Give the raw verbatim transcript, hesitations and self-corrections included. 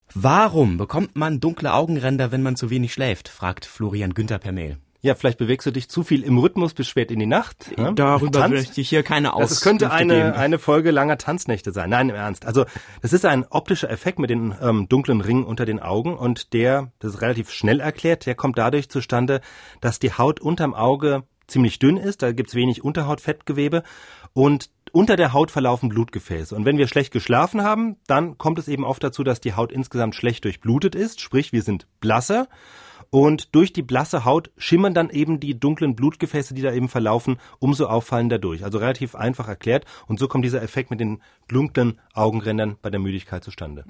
Warum bekommt man dunkle Augenränder, wenn man zu wenig schläft? Fragt Florian Günther per Mail. Ja, vielleicht bewegst du dich zu viel im Rhythmus bis spät in die Nacht. Ne? Darüber möchte ich hier keine Auskünfte Das könnte eine, geben. eine Folge langer Tanznächte sein. Nein, im Ernst. Also das ist ein optischer Effekt mit den ähm, dunklen Ringen unter den Augen und der, das ist relativ schnell erklärt, der kommt dadurch zustande, dass die Haut unterm Auge ziemlich dünn ist, da gibt's wenig Unterhautfettgewebe und unter der Haut verlaufen Blutgefäße. Und wenn wir schlecht geschlafen haben, dann kommt es eben oft dazu, dass die Haut insgesamt schlecht durchblutet ist, sprich wir sind blasser. Und durch die blasse Haut schimmern dann eben die dunklen Blutgefäße, die da eben verlaufen, umso auffallender durch. Also relativ einfach erklärt. Und so kommt dieser Effekt mit den dunklen Augenrändern bei der Müdigkeit zustande.